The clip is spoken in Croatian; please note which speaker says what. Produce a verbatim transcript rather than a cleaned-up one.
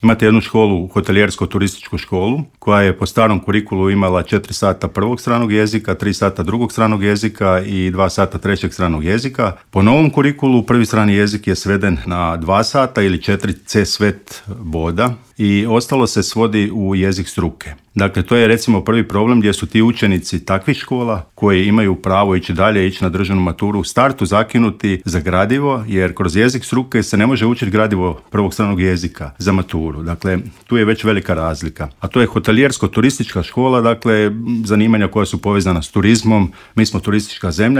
Speaker 1: Imate jednu školu, hotelijersko-turističku školu, koja je po starom kurikulu imala četiri sata prvog stranog jezika, tri sata drugog stranog jezika i dva sata trećeg stranog jezika. Po novom kurikulu prvi strani jezik je sveden na dva sata ili četiri C svet boda i ostalo se svodi u jezik struke. Dakle, to je recimo prvi problem gdje su ti učenici takvih škola koji imaju pravo ići dalje, ići na državnu maturu u startu zakinuti za gradivo, jer kroz jezik struke se ne može učiti gradivo prvog stranog jezika za maturu. Dakle, tu je već velika razlika. A to je hotelijersko-turistička škola, dakle, zanimanja koja su povezana s turizmom. Mi smo turistička zemlja